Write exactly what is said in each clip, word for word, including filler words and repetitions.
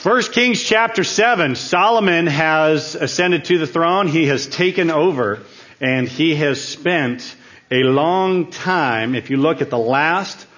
First Kings chapter seven, Solomon has ascended to the throne. He has taken over, and he has spent a long time. If you look at the last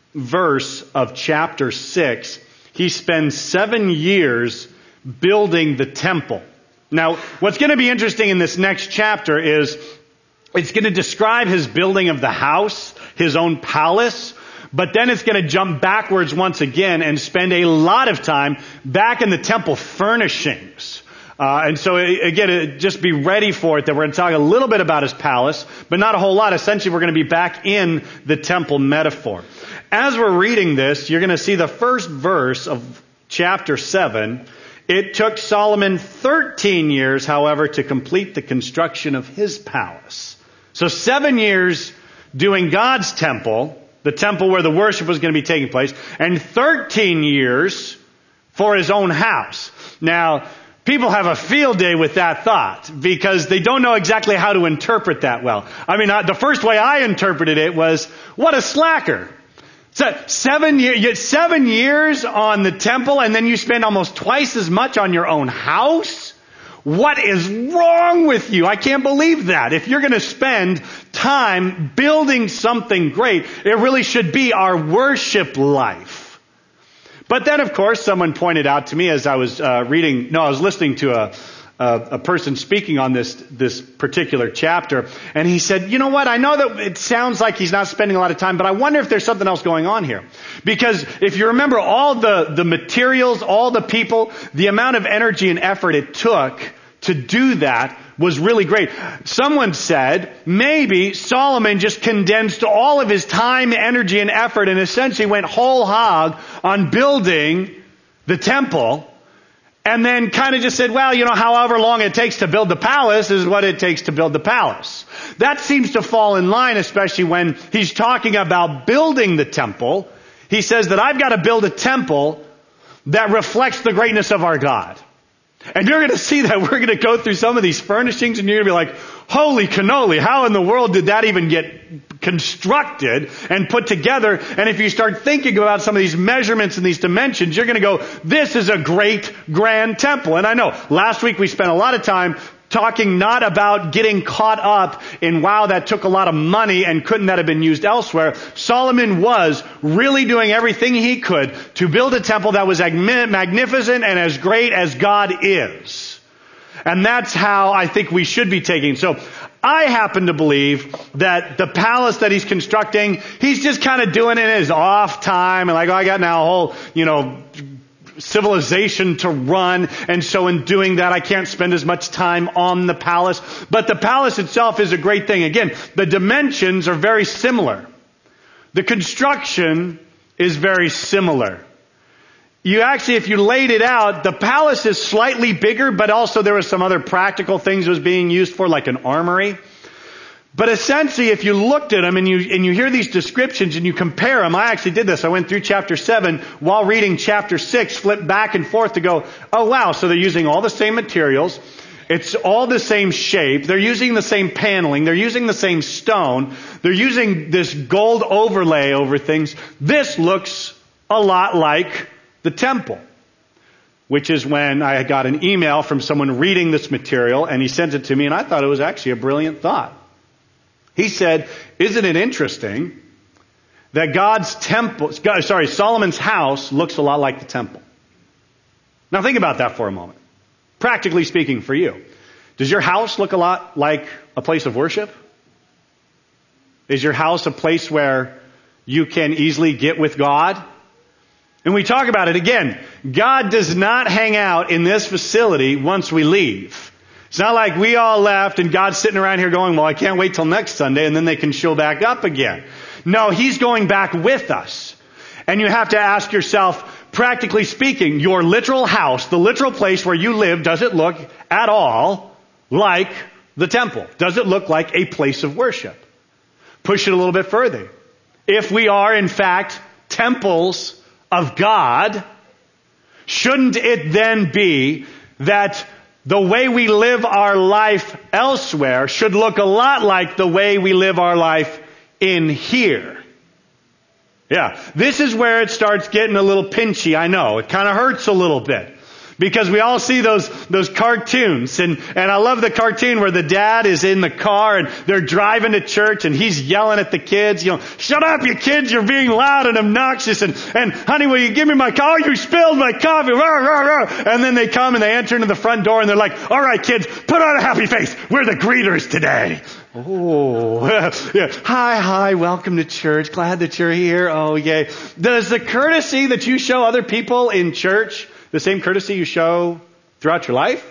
verse of chapter six, he spends seven years building the temple. Now, what's going to be interesting in this next chapter is it's going to describe his building of the house, his own palace. But then it's going to jump backwards once again and spend a lot of time back in the temple furnishings. Uh, and so again, just be ready for it that we're going to talk a little bit about his palace, but not a whole lot. Essentially, we're going to be back in the temple metaphor. As we're reading this, you're going to see the first verse of chapter seven. It took Solomon thirteen years, however, to complete the construction of his palace. So seven years doing God's temple, the temple where the worship was going to be taking place, and thirteen years for his own house. Now, people have a field day with that thought because they don't know exactly how to interpret that well. I mean, the first way I interpreted it was, what a slacker. So seven, year, seven years on the temple and then you spend almost twice as much on your own house? What is wrong with you? I can't believe that. If you're going to spend time building something great, it really should be our worship life. But then, of course, someone pointed out to me as I was uh, reading, no, I was listening to a, a, a person speaking on this, this particular chapter, and he said, you know what, I know that it sounds like he's not spending a lot of time, but I wonder if there's something else going on here. Because if you remember all the, the materials, all the people, the amount of energy and effort it took to do that was really great. Someone said maybe Solomon just condensed all of his time, energy, and effort and essentially went whole hog on building the temple and then kind of just said, well, you know, however long it takes to build the palace is what it takes to build the palace. That seems to fall in line, especially when he's talking about building the temple. He says that I've got to build a temple that reflects the greatness of our God. And you're going to see that we're going to go through some of these furnishings and you're going to be like, holy cannoli, how in the world did that even get constructed and put together? And if you start thinking about some of these measurements and these dimensions, you're going to go, this is a great grand temple. And I know last week we spent a lot of time talking not about getting caught up in, wow, that took a lot of money and couldn't that have been used elsewhere. Solomon was really doing everything he could to build a temple that was magnificent and as great as God is. And that's how I think we should be taking. So I happen to believe that the palace that he's constructing, he's just kind of doing it in his off time and like, oh, I got now a whole, you know, civilization to run, and so in doing that I can't spend as much time on the palace. But the palace itself is a great thing. Again, the dimensions are very similar. The construction is very similar. You actually, if you laid it out, the palace is slightly bigger, but also there were some other practical things it was being used for, like an armory. But essentially, if you looked at them and you and you hear these descriptions and you compare them, I actually did this. I went through chapter seven while reading chapter six, flipped back and forth to go, oh wow, so they're using all the same materials. It's all the same shape. They're using the same paneling. They're using the same stone. They're using this gold overlay over things. This looks a lot like the temple. Which is when I got an email from someone reading this material and he sent it to me and I thought it was actually a brilliant thought. He said, isn't it interesting that God's temple, sorry, Solomon's house looks a lot like the temple? Now think about that for a moment. Practically speaking for you. Does your house look a lot like a place of worship? Is your house a place where you can easily get with God? And we talk about it again. God does not hang out in this facility once we leave. It's not like we all left and God's sitting around here going, well, I can't wait till next Sunday and then they can show back up again. No, He's going back with us. And you have to ask yourself, practically speaking, your literal house, the literal place where you live, does it look at all like the temple? Does it look like a place of worship? Push it a little bit further. If we are, in fact, temples of God, shouldn't it then be that the way we live our life elsewhere should look a lot like the way we live our life in here? Yeah, this is where it starts getting a little pinchy, I know. It kind of hurts a little bit. Because we all see those, those cartoons. And, and I love the cartoon where the dad is in the car and they're driving to church and he's yelling at the kids, you know, shut up, you kids, you're being loud and obnoxious. And, and honey, will you give me my coffee? Oh, you spilled my coffee. Rah, rah, rah. And then they come and they enter into the front door and they're like, all right, kids, put on a happy face. We're the greeters today. Oh, yeah. Hi, hi, welcome to church. Glad that you're here. Oh, yay. Does the courtesy that you show other people in church, the same courtesy you show throughout your life?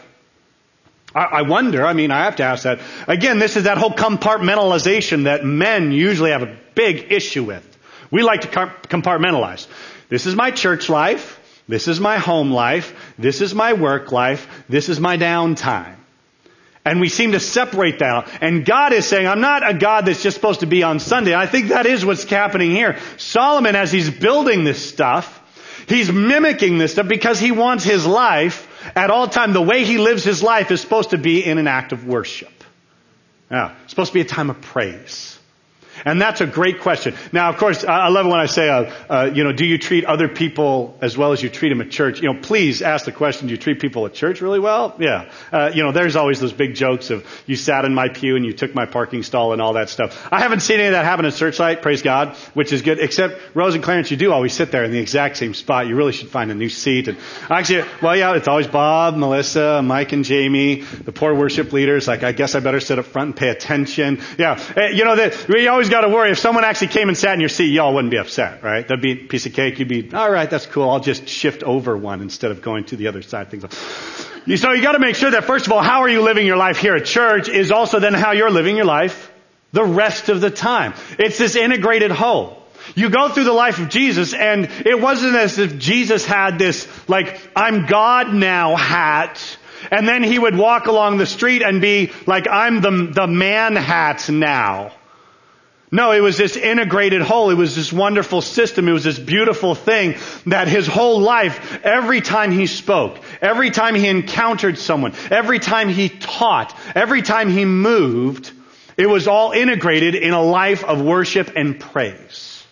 I, I wonder, I mean, I have to ask that. Again, this is that whole compartmentalization that men usually have a big issue with. We like to compartmentalize. This is my church life. This is my home life. This is my work life. This is my downtime. And we seem to separate that. And God is saying, I'm not a God that's just supposed to be on Sunday. I think that is what's happening here. Solomon, as he's building this stuff, he's mimicking this stuff because he wants his life at all time. The way he lives his life is supposed to be in an act of worship. Now, it's supposed to be a time of praise. And that's a great question. Now, of course, I love it when I say, uh, uh, you know, do you treat other people as well as you treat them at church? You know, please ask the question, do you treat people at church really well? Yeah. Uh, you know, there's always those big jokes of you sat in my pew and you took my parking stall and all that stuff. I haven't seen any of that happen at Searchlight, praise God, which is good. Except Rose and Clarence, you do always sit there in the exact same spot. You really should find a new seat. And actually, well, yeah, it's always Bob, Melissa, Mike and Jamie, the poor worship leaders. Like, I guess I better sit up front and pay attention. Yeah. You know, the, we always got to worry. If someone actually came and sat in your seat, y'all wouldn't be upset, right? That'd be a piece of cake. You'd be, all right, that's cool. I'll just shift over one instead of going to the other side. Things like that. So you got to make sure that, first of all, how are you living your life here at church is also then how you're living your life the rest of the time. It's this integrated whole. You go through the life of Jesus, and it wasn't as if Jesus had this, like, I'm God now hat, and then he would walk along the street and be like, I'm the, the man hat now. No, it was this integrated whole. It was this wonderful system. It was this beautiful thing that his whole life, every time he spoke, every time he encountered someone, every time he taught, every time he moved, it was all integrated in a life of worship and praise.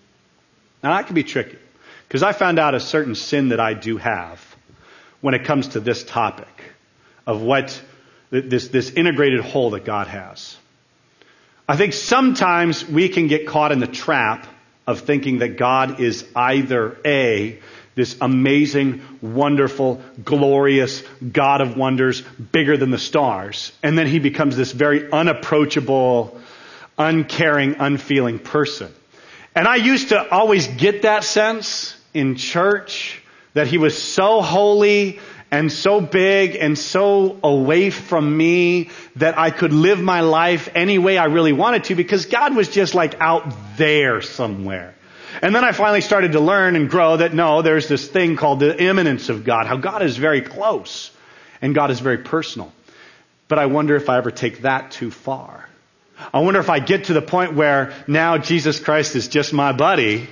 Now that can be tricky, because I found out a certain sin that I do have when it comes to this topic of what this, this integrated whole that God has. I think sometimes we can get caught in the trap of thinking that God is either A, this amazing, wonderful, glorious God of wonders, bigger than the stars, and then he becomes this very unapproachable, uncaring, unfeeling person. And I used to always get that sense in church that he was so holy and so big and so away from me that I could live my life any way I really wanted to, because God was just like out there somewhere. And then I finally started to learn and grow that no, there's this thing called the immanence of God, how God is very close and God is very personal. But I wonder if I ever take that too far. I wonder if I get to the point where now Jesus Christ is just my buddy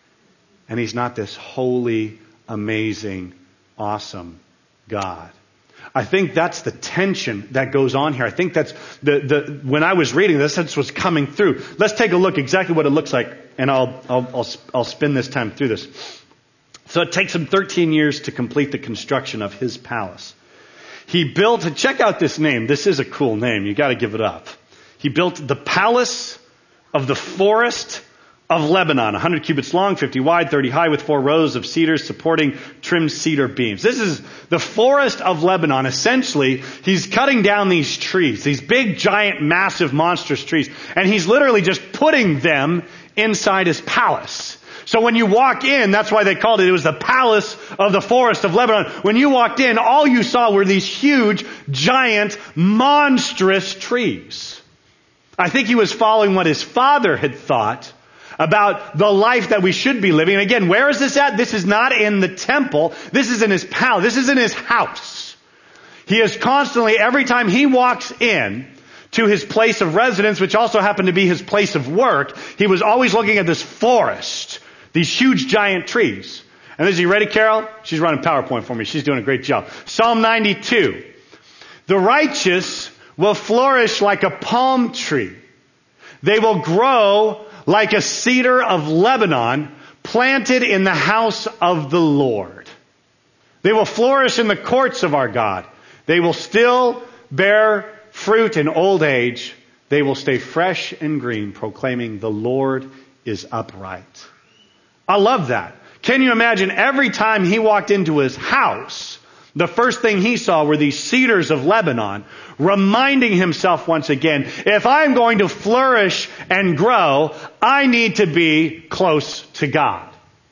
and he's not this holy, amazing, awesome God. I think that's the tension that goes on here. I think that's the, the, when I was reading this, that's what's coming through. Let's take a look exactly what it looks like, and I'll, I'll, I'll, I'll spend this time through this. So it takes him thirteen years to complete the construction of his palace. He built, check out this name. This is a cool name. You got to give it up. He built the Palace of the Forest of Lebanon, one hundred cubits long, fifty wide, thirty high, with four rows of cedars supporting trimmed cedar beams. This is the Forest of Lebanon. Essentially, he's cutting down these trees, these big, giant, massive, monstrous trees, and he's literally just putting them inside his palace. So when you walk in, that's why they called it, it was the Palace of the Forest of Lebanon. When you walked in, all you saw were these huge, giant, monstrous trees. I think he was following what his father had thought about the life that we should be living. And again, where is this at? This is not in the temple. This is in his palace. This is in his house. He is constantly, every time he walks in to his place of residence, which also happened to be his place of work, he was always looking at this forest, these huge giant trees. And is you ready, Carol? She's running PowerPoint for me. She's doing a great job. Psalm ninety-two. The righteous will flourish like a palm tree. They will grow like a cedar of Lebanon, planted in the house of the Lord. They will flourish in the courts of our God. They will still bear fruit in old age. They will stay fresh and green, proclaiming the Lord is upright. I love that. Can you imagine every time he walked into his house, the first thing he saw were these cedars of Lebanon, reminding himself once again, if I'm going to flourish and grow, I need to be close to God.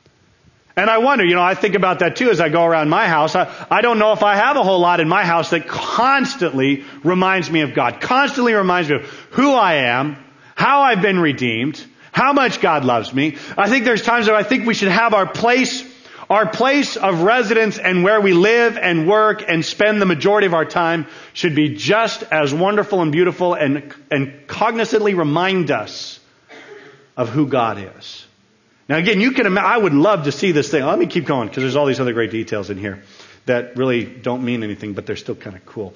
And I wonder, you know, I think about that too as I go around my house. I, I don't know if I have a whole lot in my house that constantly reminds me of God, constantly reminds me of who I am, how I've been redeemed, how much God loves me. I think there's times that I think we should have our place, our place of residence and where we live and work and spend the majority of our time should be just as wonderful and beautiful and, and cognizantly remind us of who God is. Now again, you can imagine, I would love to see this thing. Let me keep going because there's all these other great details in here that really don't mean anything, but they're still kind of cool.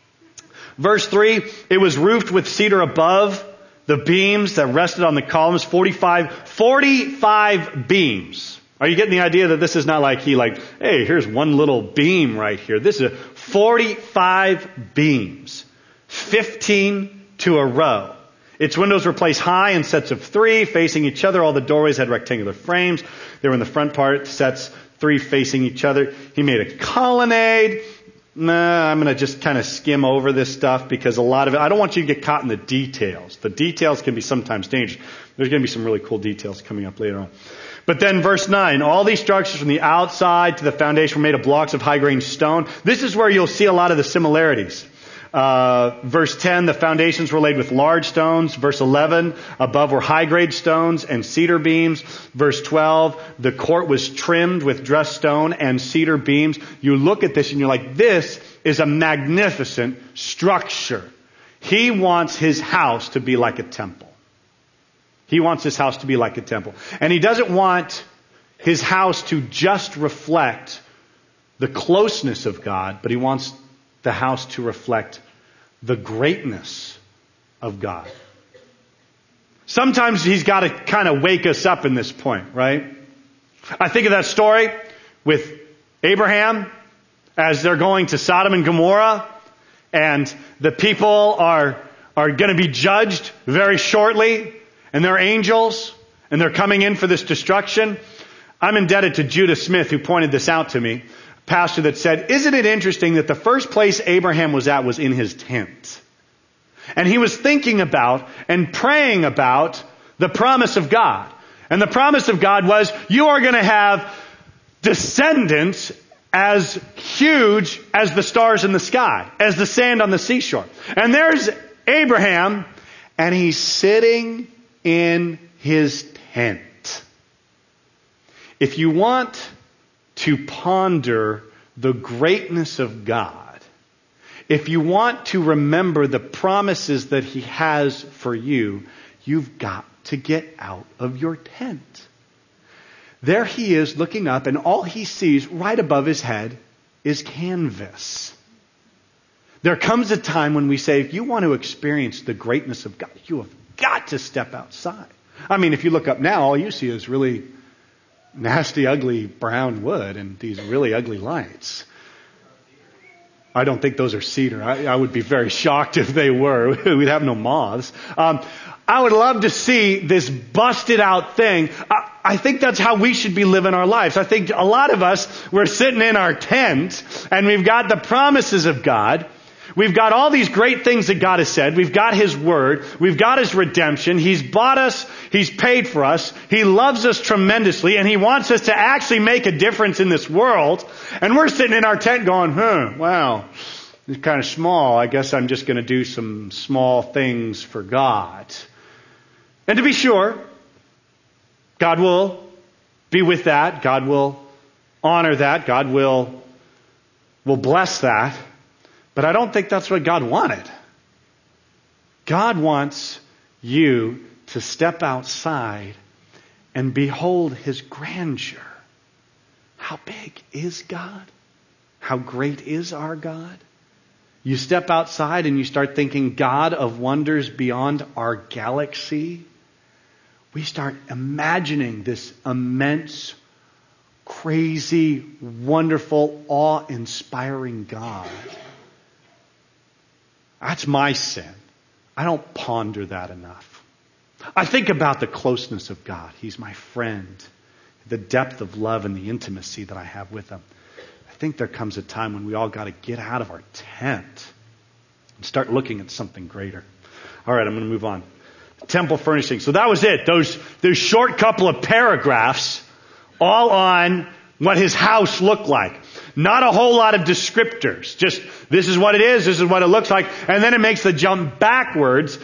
Verse three, it was roofed with cedar above the beams that rested on the columns, forty-five, forty-five beams. Are you getting the idea that this is not like he like, hey, here's one little beam right here. This is forty-five beams, fifteen to a row. Its windows were placed high in sets of three, facing each other. All the doorways had rectangular frames. They were in the front part, sets three facing each other. He made a colonnade. Nah, I'm going to just kind of skim over this stuff because a lot of it, I don't want you to get caught in the details. The details can be sometimes dangerous. There's going to be some really cool details coming up later on. But then verse nine, all these structures from the outside to the foundation were made of blocks of high-grained stone. This is where you'll see a lot of the similarities. Uh, verse ten, the foundations were laid with large stones. Verse eleven, above were high-grade stones and cedar beams. Verse twelve, the court was trimmed with dressed stone and cedar beams. You look at this and you're like, this is a magnificent structure. He wants his house to be like a temple. He wants his house to be like a temple. And he doesn't want his house to just reflect the closeness of God, but he wants the house to reflect the greatness of God. Sometimes he's got to kind of wake us up in this point, right? I think of that story with Abraham as they're going to Sodom and Gomorrah, and the people are, are going to be judged very shortly, and they're angels, and they're coming in for this destruction. I'm indebted to Judah Smith, who pointed this out to me. Pastor that said, isn't it interesting that the first place Abraham was at was in his tent? And he was thinking about and praying about the promise of God. And the promise of God was, you are going to have descendants as huge as the stars in the sky, as the sand on the seashore. And there's Abraham, and he's sitting in his tent. If you want to ponder the greatness of God, if you want to remember the promises that He has for you, you've got to get out of your tent. There he is looking up, and all he sees right above his head is canvas. There comes a time when we say, if you want to experience the greatness of God, you have got to step outside. I mean, if you look up now, all you see is really nasty, ugly brown wood and these really ugly lights. I don't think those are cedar. I, I would be very shocked if they were. We'd have no moths. Um, I would love to see this busted out thing. I, I think that's how we should be living our lives. I think a lot of us, we're sitting in our tent and we've got the promises of God. We've got all these great things that God has said. We've got His Word. We've got His redemption. He's bought us. He's paid for us. He loves us tremendously, and He wants us to actually make a difference in this world. And we're sitting in our tent going, huh, wow, it's kind of small. I guess I'm just going to do some small things for God. And to be sure, God will be with that. God will honor that. God will, will bless that. But I don't think that's what God wanted. God wants you to step outside and behold His grandeur. How big is God? How great is our God? You step outside and you start thinking, God of wonders beyond our galaxy. We start imagining this immense crazy, wonderful, awe-inspiring God. That's my sin. I don't ponder that enough. I think about the closeness of God. He's my friend. The depth of love and the intimacy that I have with Him. I think there comes a time when we all got to get out of our tent and start looking at something greater. All right, I'm going to move on. Temple furnishings. So that was it. Those, those short couple of paragraphs all on what his house looked like. Not a whole lot of descriptors. Just, this is what it is, this is what it looks like. And then it makes the jump backwards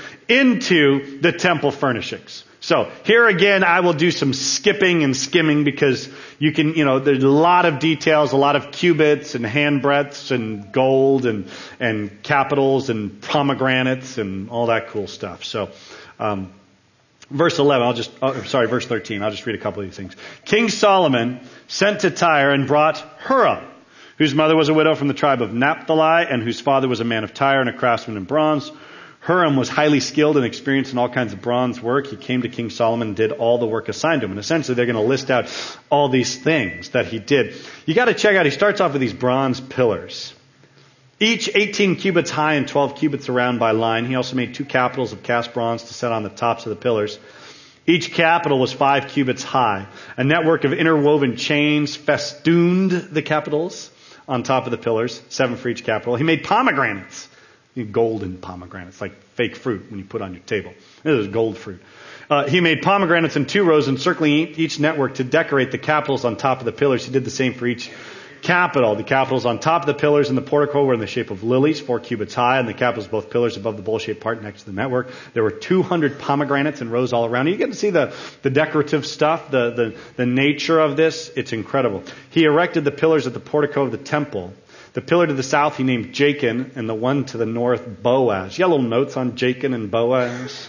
into the temple furnishings. So, here again, I will do some skipping and skimming because you can, you know, there's a lot of details, a lot of cubits and handbreadths and gold and, and capitals and pomegranates and all that cool stuff. So, um, verse eleven, I'll just, oh, sorry, verse thirteen, I'll just read a couple of these things. King Solomon sent to Tyre and brought Huram, whose mother was a widow from the tribe of Naphtali and whose father was a man of Tyre and a craftsman in bronze. Huram was highly skilled and experienced in all kinds of bronze work. He came to King Solomon and did all the work assigned to him. And essentially they're going to list out all these things that he did. You got to check out, he starts off with these bronze pillars. Each eighteen cubits high and twelve cubits around by line. He also made two capitals of cast bronze to set on the tops of the pillars. Each capital was five cubits high. A network of interwoven chains festooned the capitals on top of the pillars, seven for each capital. He made pomegranates. Golden pomegranates, like fake fruit when you put on your table. This is gold fruit. Uh, he made pomegranates in two rows encircling each network to decorate the capitals on top of the pillars. He did the same for each capital. The capitals on top of the pillars in the portico were in the shape of lilies, four cubits high, and the capitals both pillars above the bowl-shaped part next to the network. There were two hundred pomegranates in rows all around. You get to see the, the decorative stuff, the, the, the nature of this. It's incredible. He erected the pillars at the portico of the temple. The pillar to the south he named Jachin, and the one to the north Boaz. You got little notes on Jachin and Boaz?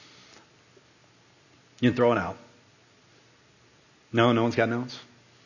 You can throw it out. No, no one's got notes?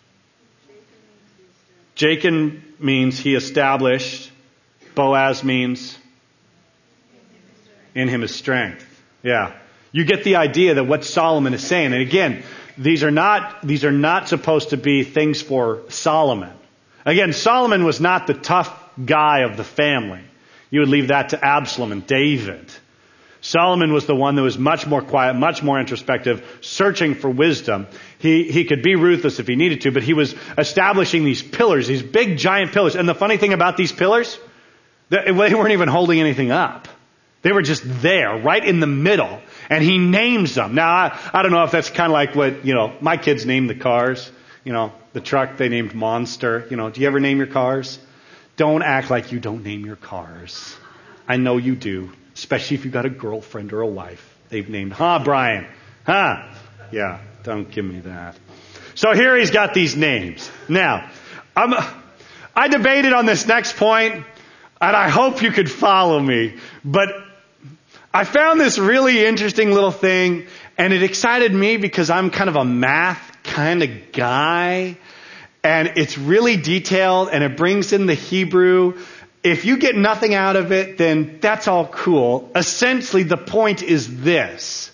Jachin means he established. Boaz means in him is strength. Yeah. You get the idea that what Solomon is saying. And again, these are not, these are not supposed to be things for Solomon. Again, Solomon was not the tough guy of the family. You would leave that to Absalom and David. Solomon was the one that was much more quiet, much more introspective, searching for wisdom. He, he could be ruthless if he needed to, but he was establishing these pillars, these big giant pillars. And the funny thing about these pillars, they weren't even holding anything up. They were just there, right in the middle. And he names them. Now, I, I don't know if that's kind of like what, you know, my kids named the cars. You know, the truck they named Monster. You know, do you ever name your cars? Don't act like you don't name your cars. I know you do. Especially if you've got a girlfriend or a wife. They've named, huh, Brian? Huh? Yeah, don't give me that. So here he's got these names. Now, I'm, I debated on this next point, and I hope you could follow me. But I found this really interesting little thing, and it excited me because I'm kind of a math kind of guy, and it's really detailed, and it brings in the Hebrew. If you get nothing out of it, then that's all cool. Essentially, the point is this.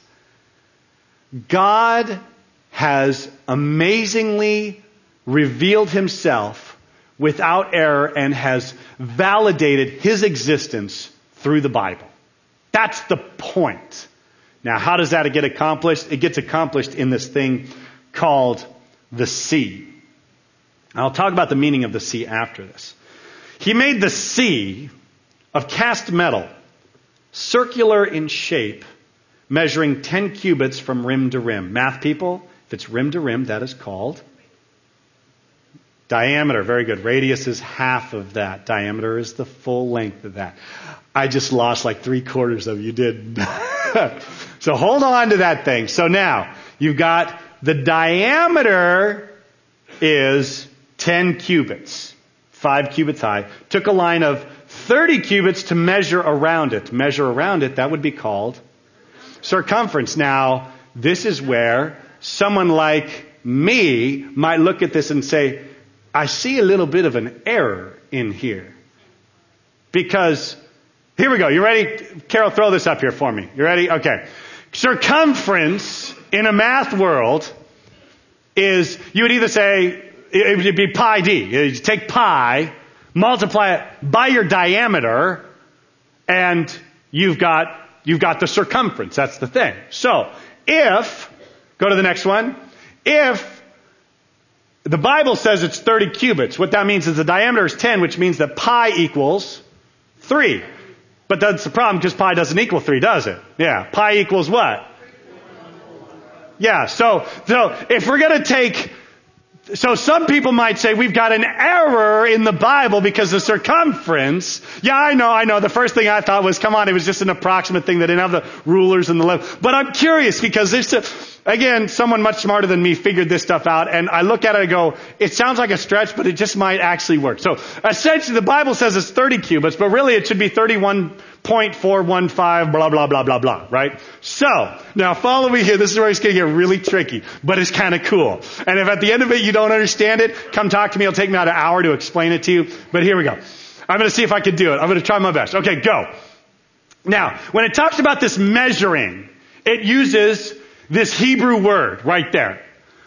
God has amazingly revealed himself without error and has validated his existence through the Bible. That's the point. Now, how does that get accomplished? It gets accomplished in this thing called the sea. I'll talk about the meaning of the sea after this. He made the sea of cast metal, circular in shape, measuring ten cubits from rim to rim. Math people, if it's rim to rim, that is called diameter. Very good. Radius is half of that. Diameter is the full length of that. I just lost like three quarters of you did. So hold on to that thing. So now, you've got the diameter is ten cubits, five cubits high. Took a line of thirty cubits to measure around it. To measure around it, that would be called circumference. Now, this is where someone like me might look at this and say, I see a little bit of an error in here. Because, here we go. You ready? Carol, throw this up here for me. You ready? Okay. Circumference in a math world is, you would either say, it would be pi d. You take pi, multiply it by your diameter, and you've got, you've got the circumference. That's the thing. So, if, go to the next one, if the Bible says it's thirty cubits, what that means is the diameter is ten, which means that pi equals three. But that's the problem, because pi doesn't equal three, does it? Yeah, pi equals what? Yeah, so, so if we're going to take, so some people might say we've got an error in the Bible because the circumference, yeah, I know, I know. The first thing I thought was, come on, it was just an approximate thing. They didn't have the rulers and the level. But I'm curious because there's, a, again, someone much smarter than me figured this stuff out. And I look at it and go, it sounds like a stretch, but it just might actually work. So essentially the Bible says it's thirty cubits, but really it should be thirty-one point four one five, blah, blah, blah, blah, blah, right? So, now follow me here. This is where it's going to get really tricky, but it's kind of cool. And if at the end of it you don't understand it, come talk to me. It'll take me about an hour to explain it to you. But here we go. I'm going to see if I can do it. I'm going to try my best. Okay, go. Now, when it talks about this measuring, it uses this Hebrew word right there.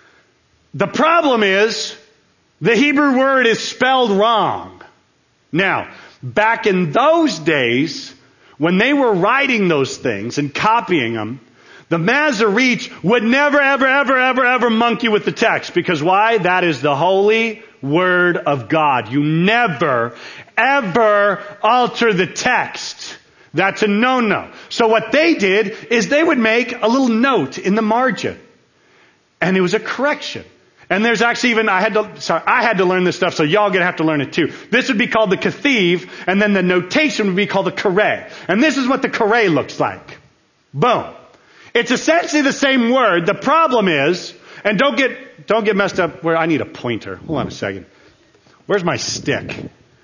The problem is, the Hebrew word is spelled wrong. Now, back in those days, when they were writing those things and copying them, the Masoretes would never, ever, ever, ever, ever monkey with the text. Because why? That is the holy word of God. You never, ever alter the text. That's a no-no. So what they did is they would make a little note in the margin. And it was a correction. And there's actually even, I had to, sorry, I had to learn this stuff, so y'all gonna have to learn it too. This would be called the Kethiv, and then the notation would be called the Kareh. And this is what the Kareh looks like. Boom. It's essentially the same word. The problem is, and don't get, don't get messed up where I need a pointer. Hold on a second. Where's my stick?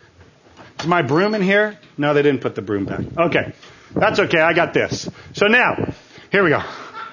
Is my broom in here? No, they didn't put the broom back. Okay. That's okay, I got this. So now, here we go.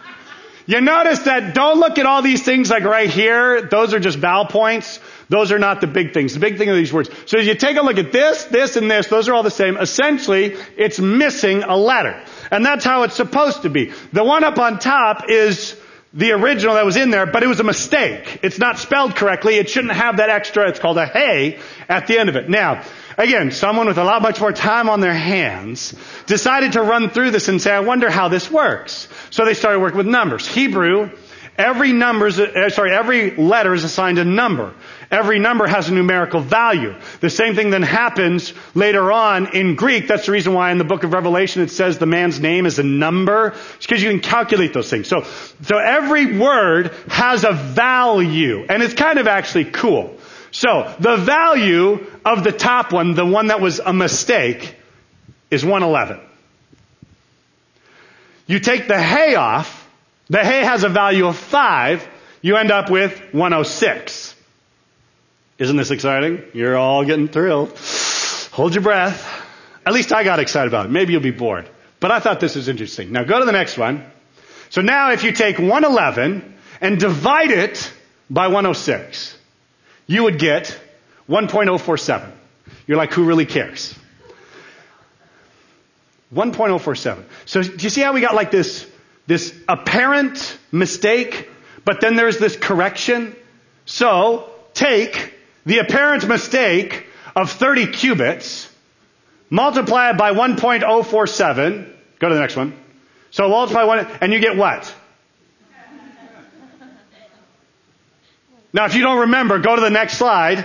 You notice that don't look at all these things like right here. Those are just vowel points. Those are not the big things. The big thing are these words. So you take a look at this, this, and this. Those are all the same. Essentially, it's missing a letter. And that's how it's supposed to be. The one up on top is the original that was in there, but it was a mistake. It's not spelled correctly. It shouldn't have that extra, it's called a hey, at the end of it. Now, again, someone with a lot much more time on their hands decided to run through this and say, I wonder how this works. So they started working with numbers. Hebrew, every numbers, uh, sorry, every letter is assigned a number. Every number has a numerical value. The same thing then happens later on in Greek. That's the reason why in the book of Revelation it says the man's name is a number. It's because you can calculate those things. So, so every word has a value. And it's kind of actually cool. So, the value of the top one, the one that was a mistake, is one eleven. You take the hey off, the hey has a value of five, you end up with one oh six. Isn't this exciting? You're all getting thrilled. Hold your breath. At least I got excited about it. Maybe you'll be bored. But I thought this was interesting. Now go to the next one. So now if you take one eleven and divide it by one oh six, you would get one point oh four seven. You're like, who really cares? one point oh four seven. So do you see how we got like this, this apparent mistake, but then there's this correction? So take the apparent mistake of thirty cubits, multiply it by one point oh four seven. Go to the next one. So multiply one, and you get what? Now, if you don't remember, go to the next slide.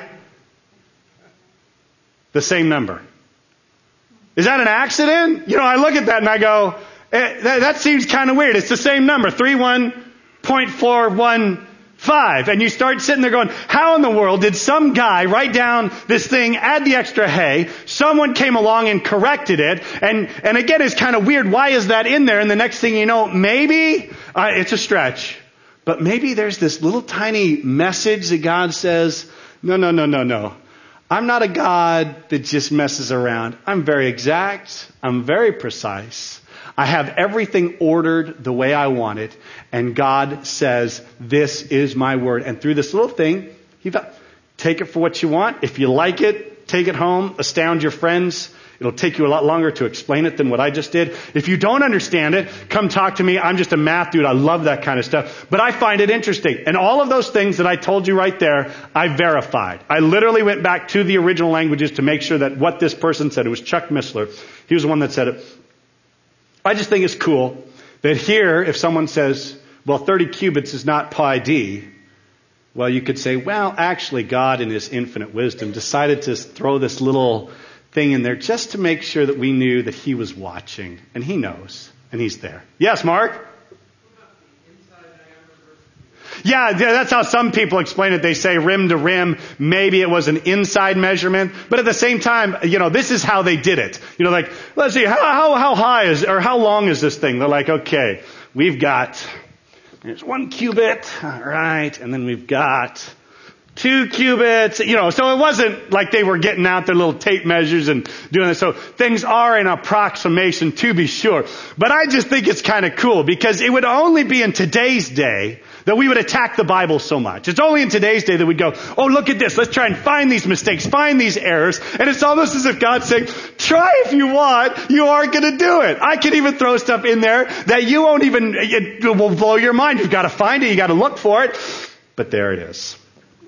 The same number. Is that an accident? You know, I look at that and I go, eh, that, that seems kind of weird. It's the same number, thirty-one point four one five. And you start sitting there going, how in the world did some guy write down this thing, add the extra hey, someone came along and corrected it, and, and again, it's kind of weird. Why is that in there? And the next thing you know, maybe, uh, it's a stretch, but maybe there's this little tiny message that God says, no, no, no, no, no. I'm not a God that just messes around. I'm very exact. I'm very precise. I have everything ordered the way I want it. And God says, this is my word. And through this little thing, he thought, take it for what you want. If you like it, take it home, astound your friends. It'll take you a lot longer to explain it than what I just did. If you don't understand it, come talk to me. I'm just a math dude. I love that kind of stuff. But I find it interesting. And all of those things that I told you right there, I verified. I literally went back to the original languages to make sure that what this person said, it was Chuck Missler. He was the one that said it. I just think it's cool that here, if someone says, well, thirty cubits is not pi d, well, you could say, well, actually, God in His infinite wisdom decided to throw this little thing in there just to make sure that we knew that He was watching, and He knows, and He's there. Yes, Mark? Yeah, that's how some people explain it. They say rim to rim. Maybe it was an inside measurement. But at the same time, you know, this is how they did it. You know, like, let's see, how, how, how high is, or how long is this thing? They're like, okay, we've got, there's one cubit, all right, and then we've got two cubits, you know, so it wasn't like they were getting out their little tape measures and doing this. So things are an approximation, to be sure. But I just think it's kind of cool because it would only be in today's day that we would attack the Bible so much. It's only in today's day that we'd go, oh, look at this. Let's try and find these mistakes, find these errors. And it's almost as if God's saying, try if you want, you aren't going to do it. I can even throw stuff in there that you won't even, it will blow your mind. You've got to find it. You've got to look for it. But there it is.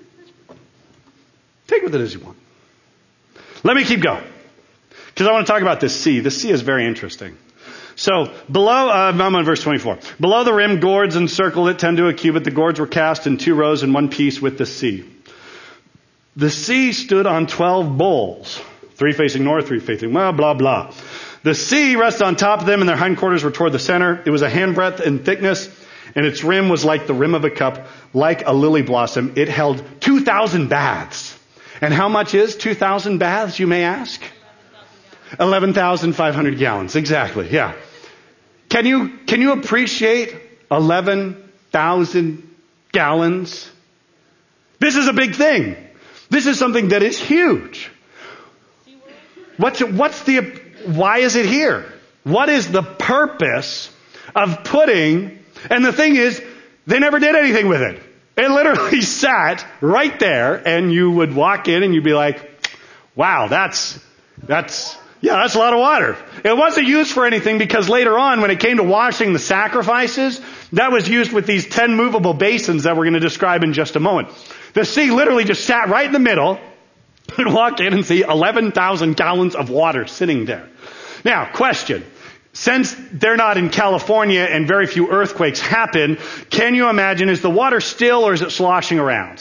Take with it as you want. Let me keep going. Because I want to talk about this sea. The sea is very interesting. So, below, uh, I'm on verse twenty-four. Below the rim, gourds encircled it, ten to a cubit. The gourds were cast in two rows in one piece with the sea. The sea stood on twelve bowls. Three facing north, three facing, well, blah, blah. The sea rested on top of them and their hindquarters were toward the center. It was a handbreadth in thickness. And its rim was like the rim of a cup, like a lily blossom. It held two thousand baths. And how much is two thousand baths, you may ask? eleven thousand five hundred gallons. Exactly, yeah. Can you, can you appreciate eleven thousand gallons? This is a big thing. This is something that is huge. What's, what's the, why is it here? What is the purpose of putting, and the thing is, they never did anything with it. It literally sat right there, and you would walk in and you'd be like, wow, that's, that's, yeah, that's a lot of water. It wasn't used for anything because later on, when it came to washing the sacrifices, that was used with these ten movable basins that we're going to describe in just a moment. The sea literally just sat right in the middle. You'd walk in and see eleven thousand gallons of water sitting there. Now, question. Since they're not in California and very few earthquakes happen, can you imagine, is the water still or is it sloshing around?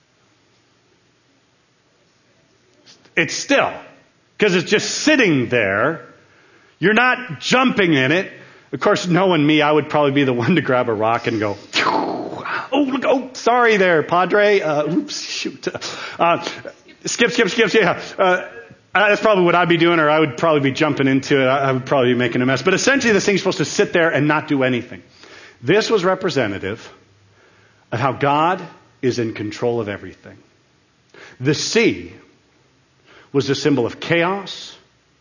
It's still. Because it's just sitting there. You're not jumping in it. Of course, knowing me, I would probably be the one to grab a rock and go, oh, look, oh, sorry there, Padre. Uh, oops, shoot. Uh, skip, skip, skip, yeah. Uh, That's probably what I'd be doing, or I would probably be jumping into it. I would probably be making a mess. But essentially, this thing's supposed to sit there and not do anything. This was representative of how God is in control of everything. The sea was a symbol of chaos,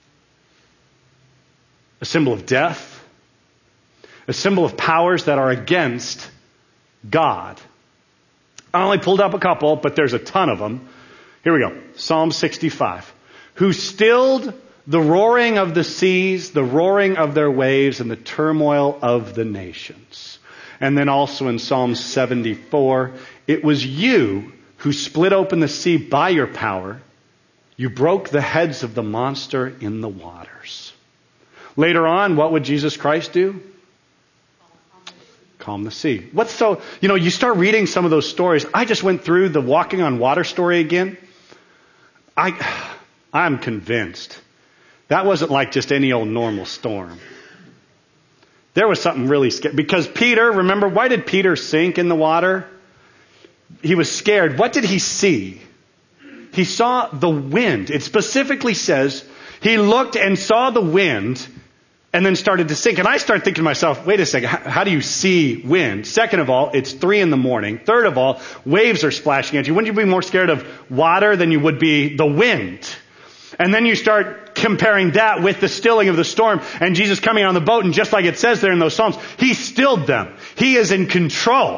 a symbol of death, a symbol of powers that are against God. I only pulled up a couple, but there's a ton of them. Here we go. Psalm sixty-five. Who stilled the roaring of the seas, the roaring of their waves, and the turmoil of the nations. And then also in Psalm seventy-four, it was you who split open the sea by your power. You broke the heads of the monster in the waters. Later on, what would Jesus Christ do? Calm the sea. What's so, you know, you start reading some of those stories. I just went through the walking on water story again. I... I'm convinced that wasn't like just any old normal storm. There was something really scary. Because Peter, remember, why did Peter sink in the water? He was scared. What did he see? He saw the wind. It specifically says he looked and saw the wind and then started to sink. And I started thinking to myself, wait a second, how, how do you see wind? Second of all, it's three in the morning. Third of all, waves are splashing at you. Wouldn't you be more scared of water than you would be the wind? And then you start comparing that with the stilling of the storm and Jesus coming on the boat, and just like it says there in those Psalms, He stilled them. He is in control.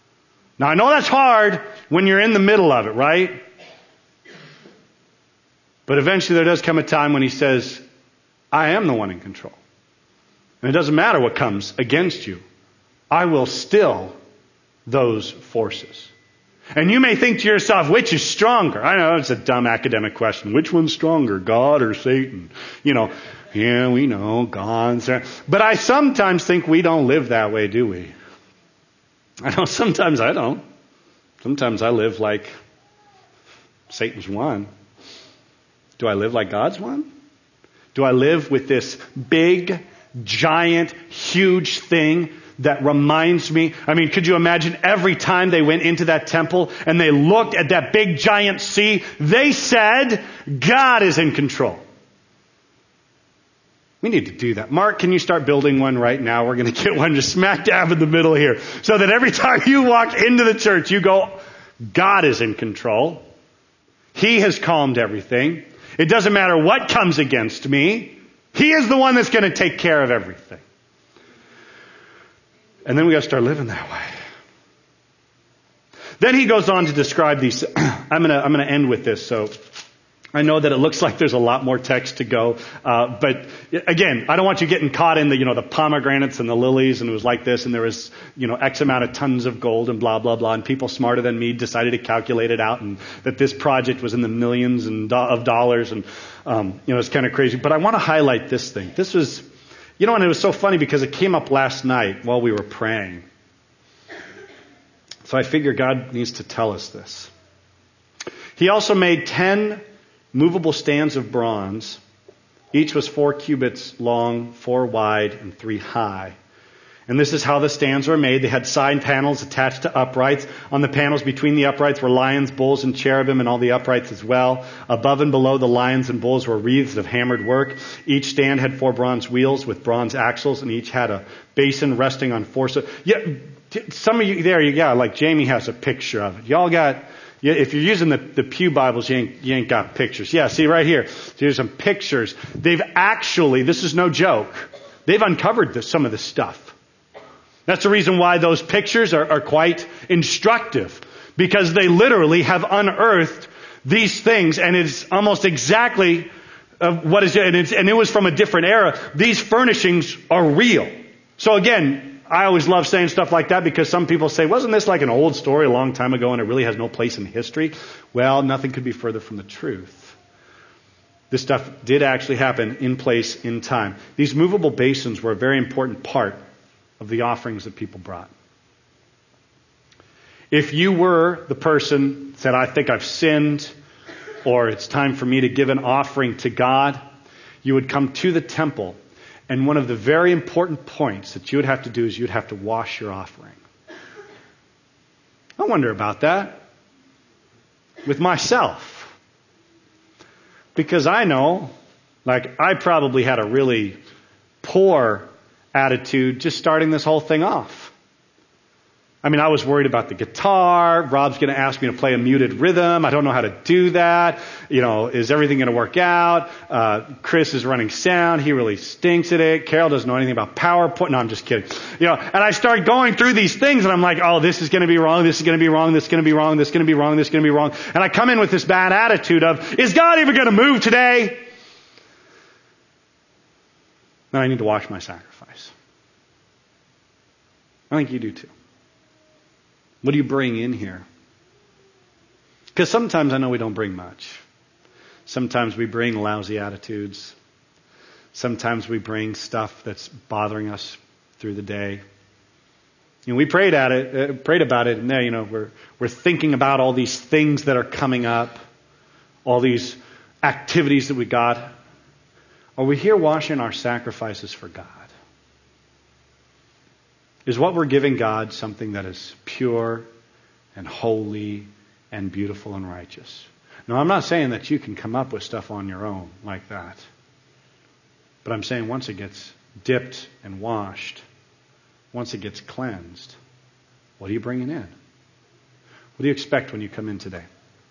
Now I know that's hard when you're in the middle of it, right? But eventually there does come a time when he says, I am the one in control. And it doesn't matter what comes against you. I will still those forces. And you may think to yourself, which is stronger? I know it's a dumb academic question. Which one's stronger, God or Satan? You know, yeah, we know God's. But I sometimes think we don't live that way, do we? I know sometimes I don't. Sometimes I live like Satan's won. Do I live like God's won? Do I live with this big, giant, huge thing that reminds me? I mean, could you imagine every time they went into that temple and they looked at that big, giant sea, they said, God is in control. We need to do that. Mark, can you start building one right now? We're going to get one just smack dab in the middle here. So that every time you walk into the church, you go, God is in control. He has calmed everything. It doesn't matter what comes against me. He is the one that's going to take care of everything. And then we got to start living that way. Then he goes on to describe these. I'm going to I'm going to end with this. So I know that it looks like there's a lot more text to go, uh, but again, I don't want you getting caught in the you know the pomegranates and the lilies, and it was like this, and there was you know X amount of tons of gold and blah blah blah, and people smarter than me decided to calculate it out, and that this project was in the millions and do- of dollars, and um, you know it's kind of crazy. But I want to highlight this thing. This was. You know, and it was so funny because it came up last night while we were praying. So I figure God needs to tell us this. He also made ten movable stands of bronze. Each was four cubits long, four wide, and three high. And this is how the stands were made. They had side panels attached to uprights. On the panels between the uprights were lions, bulls, and cherubim, and all the uprights as well. Above and below the lions and bulls were wreaths of hammered work. Each stand had four bronze wheels with bronze axles, and each had a basin resting on four. So, yeah, some of you there, you got like Jamie has a picture of it. Y'all got. Yeah, if you're using the, the Pew Bibles, you ain't, you ain't got pictures. Yeah, see right here. Here's some pictures. They've actually, this is no joke, they've uncovered this, some of this stuff. That's the reason why those pictures are, are quite instructive. Because they literally have unearthed these things, and it's almost exactly uh, what is it, and, it's, and it was from a different era. These furnishings are real. So again, I always love saying stuff like that because some people say, wasn't this like an old story a long time ago and it really has no place in history? Well, nothing could be further from the truth. This stuff did actually happen in place, in time. These movable basins were a very important part of the offerings that people brought. If you were the person that said, I think I've sinned, or it's time for me to give an offering to God, you would come to the temple, and one of the very important points that you would have to do is you'd have to wash your offering. I wonder about that with myself. Because I know, like, I probably had a really poor attitude just starting this whole thing off. I mean, I was worried about the guitar. Rob's going to ask me to play a muted rhythm. I don't know how to do that. You know, is everything going to work out? Uh, Chris is running sound. He really stinks at it. Carol doesn't know anything about PowerPoint. No, I'm just kidding. You know, and I start going through these things and I'm like, oh, this is going to be wrong. This is going to be wrong. This is going to be wrong. This is going to be wrong. This is going to be wrong. And I come in with this bad attitude of, is God even going to move today? Then I need to wash my sacrifice. I think you do too. What do you bring in here? Because sometimes I know we don't bring much. Sometimes we bring lousy attitudes. Sometimes we bring stuff that's bothering us through the day. You know, we prayed at it, uh, prayed about it, and there, you know, we're we're thinking about all these things that are coming up, all these activities that we got. Are we here washing our sacrifices for God? Is what we're giving God something that is pure and holy and beautiful and righteous? Now, I'm not saying that you can come up with stuff on your own like that. But I'm saying once it gets dipped and washed, once it gets cleansed, what are you bringing in? What do you expect when you come in today?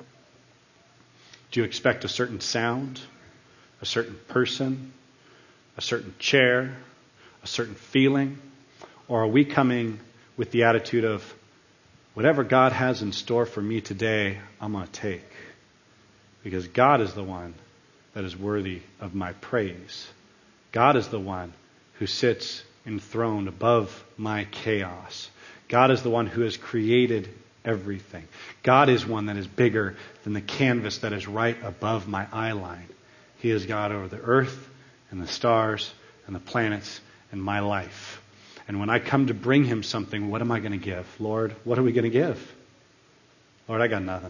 Do you expect a certain sound, a certain person, a certain chair, a certain feeling? Or are we coming with the attitude of, whatever God has in store for me today, I'm going to take? Because God is the one that is worthy of my praise. God is the one who sits enthroned above my chaos. God is the one who has created everything. God is one that is bigger than the canvas that is right above my eye line. He is God over the earth and the stars and the planets and my life. And when I come to bring him something, what am I going to give? Lord, what are we going to give? Lord, I got nothing.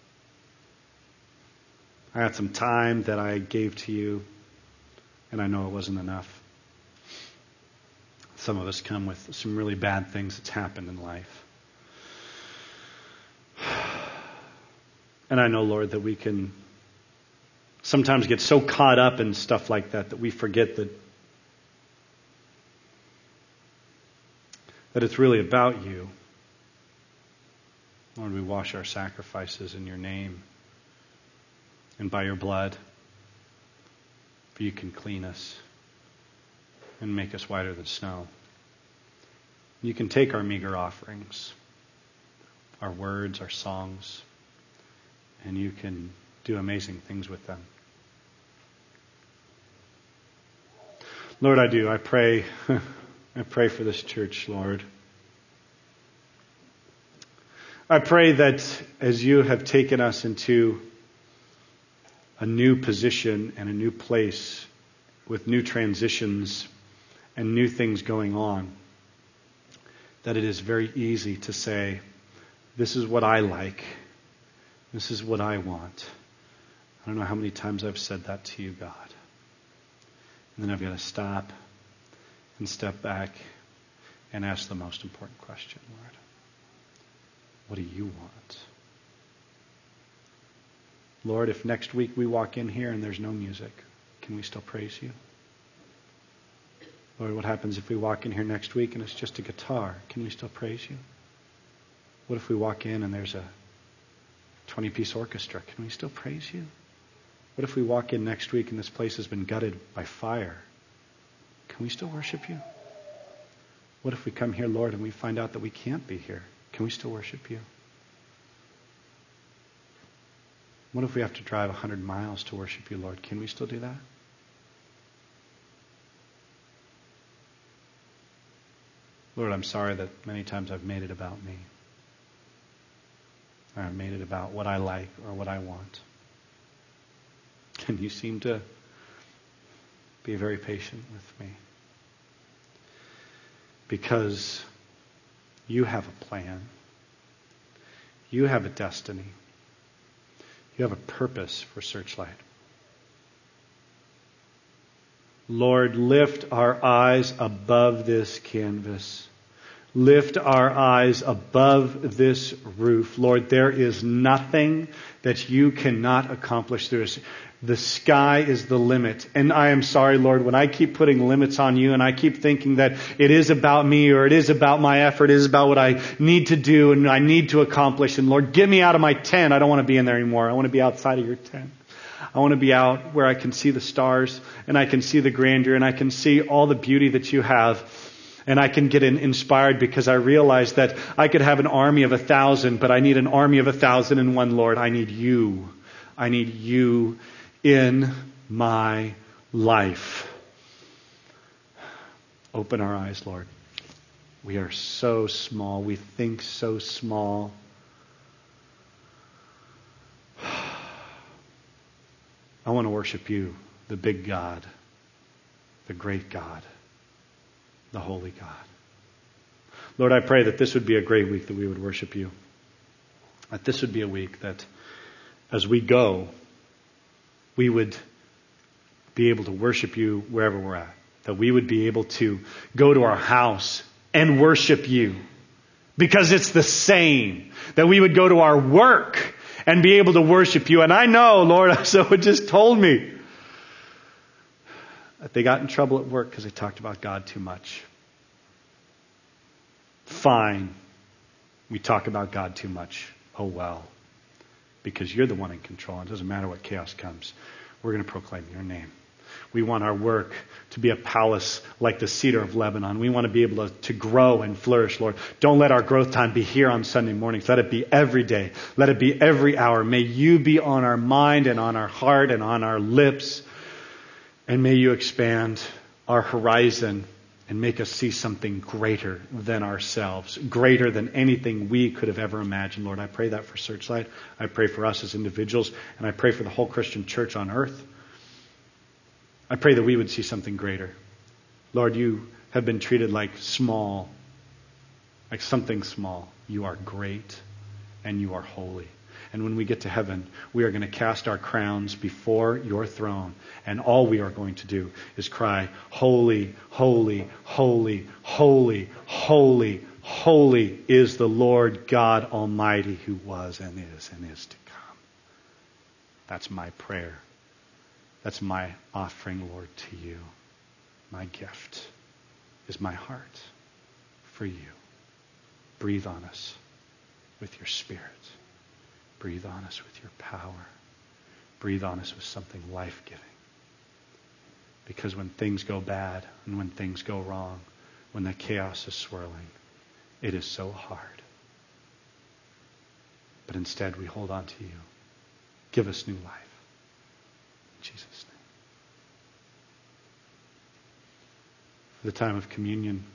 I had some time that I gave to you, and I know it wasn't enough. Some of us come with some really bad things that's happened in life. And I know, Lord, that we can sometimes get so caught up in stuff like that that we forget that that it's really about you. Lord, we wash our sacrifices in your name and by your blood. For you can clean us and make us whiter than snow. You can take our meager offerings, our words, our songs, and you can do amazing things with them. Lord, I do. I pray, I pray for this church, Lord. I pray that as you have taken us into a new position and a new place with new transitions and new things going on, that it is very easy to say, this is what I like. This is what I want. I don't know how many times I've said that to you, God. And then I've got to stop and step back and ask the most important question, Lord. What do you want? Lord, if next week we walk in here and there's no music, can we still praise you? Lord, what happens if we walk in here next week and it's just a guitar? Can we still praise you? What if we walk in and there's a twenty-piece orchestra? Can we still praise you? What if we walk in next week and this place has been gutted by fire? Can we still worship you? What if we come here, Lord, and we find out that we can't be here? Can we still worship you? What if we have to drive a hundred miles to worship you, Lord? Can we still do that? Lord, I'm sorry that many times I've made it about me. Or I've made it about what I like or what I want. And you seem to be very patient with me. Because you have a plan. You have a destiny. You have a purpose for Searchlight. Lord, lift our eyes above this canvas. Lift our eyes above this roof. Lord, there is nothing that you cannot accomplish through us. The sky is the limit. And I am sorry, Lord, when I keep putting limits on you and I keep thinking that it is about me or it is about my effort, it is about what I need to do and I need to accomplish. And Lord, get me out of my tent. I don't want to be in there anymore. I want to be outside of your tent. I want to be out where I can see the stars and I can see the grandeur and I can see all the beauty that you have. And I can get inspired because I realize that I could have an army of a thousand, but I need an army of a thousand and one, Lord. I need you. I need you in my life. Open our eyes, Lord. We are so small. We think so small. I want to worship you, the big God, the great God, the holy God. Lord, I pray that this would be a great week that we would worship you. That this would be a week that as we go, we would be able to worship you wherever we're at. That we would be able to go to our house and worship you. Because it's the same. That we would go to our work and be able to worship you. And I know, Lord, someone just told me that they got in trouble at work because they talked about God too much. Fine. We talk about God too much. Oh well. Because you're the one in control. It doesn't matter what chaos comes. We're going to proclaim your name. We want our work to be a palace like the cedar of Lebanon. We want to be able to, to grow and flourish, Lord. Don't let our growth time be here on Sunday mornings. Let it be every day. Let it be every hour. May you be on our mind and on our heart and on our lips. And may you expand our horizon and make us see something greater than ourselves, greater than anything we could have ever imagined. Lord, I pray that for Searchlight. I pray for us as individuals, and I pray for the whole Christian church on earth. I pray that we would see something greater. Lord, you have been treated like small, like something small. You are great, and you are holy. And when we get to heaven, we are going to cast our crowns before your throne. And all we are going to do is cry, holy, holy, holy, holy, holy, holy is the Lord God Almighty who was and is and is to come. That's my prayer. That's my offering, Lord, to you. My gift is my heart for you. Breathe on us with your Spirit. Breathe on us with your power. Breathe on us with something life-giving. Because when things go bad and when things go wrong, when the chaos is swirling, it is so hard. But instead we hold on to you. Give us new life. In Jesus' name. For the time of communion,